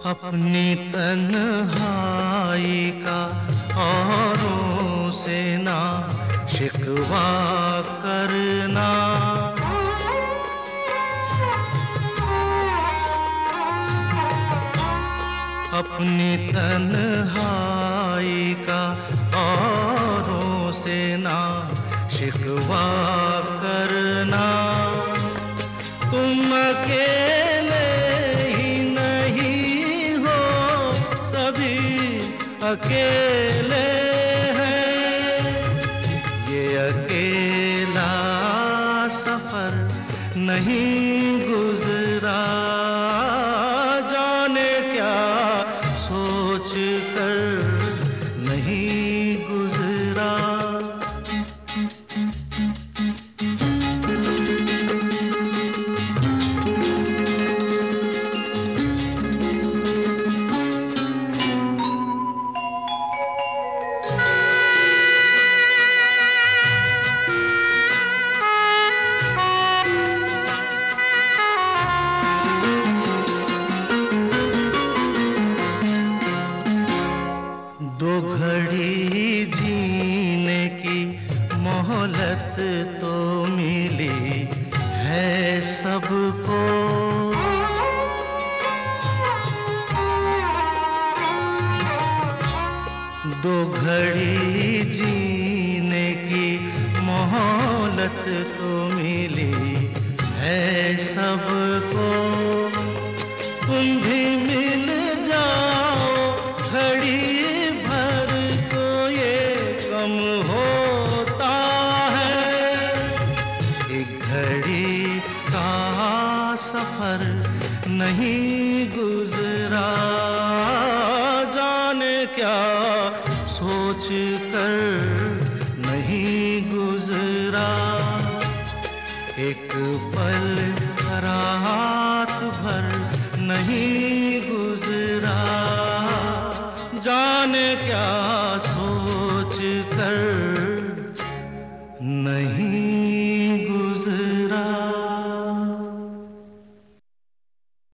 अपनी तन्हाई का औरों से ना शिकवा करना। अपनी तन्हाई का औरों से ना शिकवा करना। तुम अकेले ही नहीं हो, सभी अकेले हैं। ये अकेला सफर नहीं गुजरा, जाने क्या सोच कर नहीं गुजरा। दो घड़ी जीने की मोहलत तो मिली है सबको। दो घड़ी जीने की मोहलत तो मिली है सबको। तुम भी मिल जाओ घड़ी भर तो ये कम होता है। एक घड़ी का सफर नहीं गुजरा, जाने क्या सोच कर नहीं गुजरा। एक पल रात भर नहीं गुजरा, जाने क्या